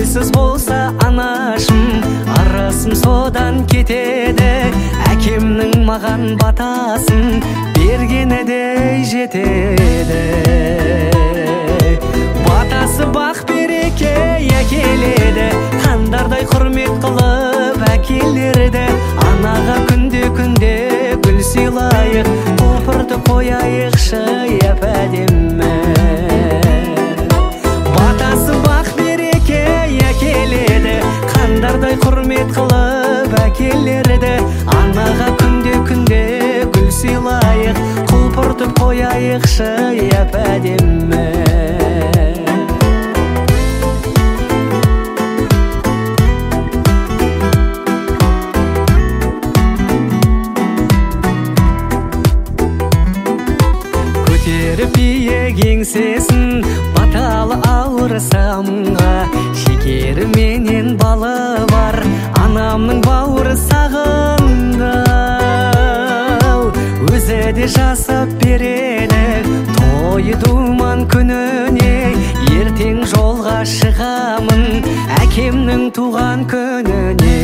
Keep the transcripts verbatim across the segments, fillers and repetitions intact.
Сенсіз болса анашым, арасым содан кетеді. Әкемнің маған батасын бергенедей жетеді. Батасы бақ береке әкеледі, қандардай құрмет қылып әкелерді. Анаға күнде-күнде гүл сыйлайық, құлпырды қояйықшы әп-әдемі. Батасы бақ береке әкеледі, қандардай құрмет қылып әкелерді. Анаға күнде-күнде гүл сыйлайық, құлпырды қояйықшы әп-әдемі. Көтеріп биік еңсесін, баталы ауыр самға, шекері менен балы бар, анамның бауыры сағынды. Өзі де жасап береді тойы думан күніне. Ертең жолға шығамын әкемнің туған күніне.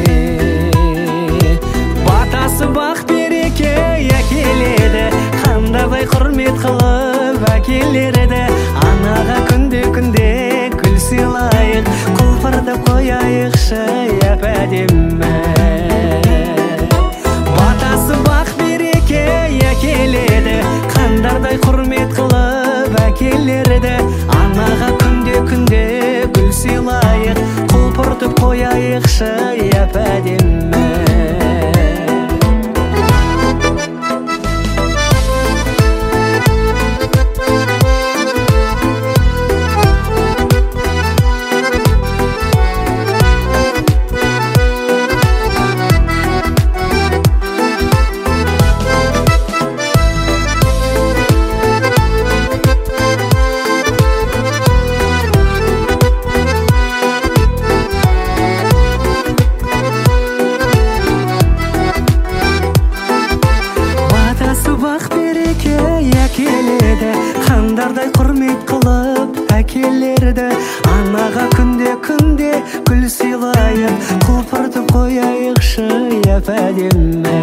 Батасы бақ береке әкеледі, қандардай құрмет қылып әкелерді. Анаға күнде-күнде гүл сыйлайық, құлпырды қояйықшы әп-әдемі. Батасы бақ береке әкеледі, қандардай құрмет қылып әкелерді. Анаға күнде-күнде гүл сыйлайық, құлпырды қояйықшы әп-әдемі. Қандардай құрмет қылып әкелерді. Анаға күнде-күнде гүл сыйлайық, құлпырды қояйықшы әп-әдемі.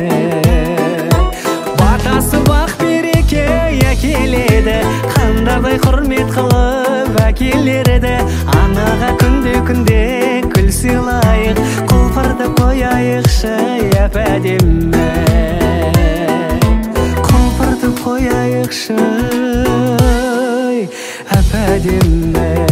Батасы бақ береке әкеледі, қандардай құрмет қылып әкелерді. Анаға күнде-күнде гүл сыйлайық, құлпырды қояйықшы әп-әдемі. Құлпырды қояйықшы әп-әдемі.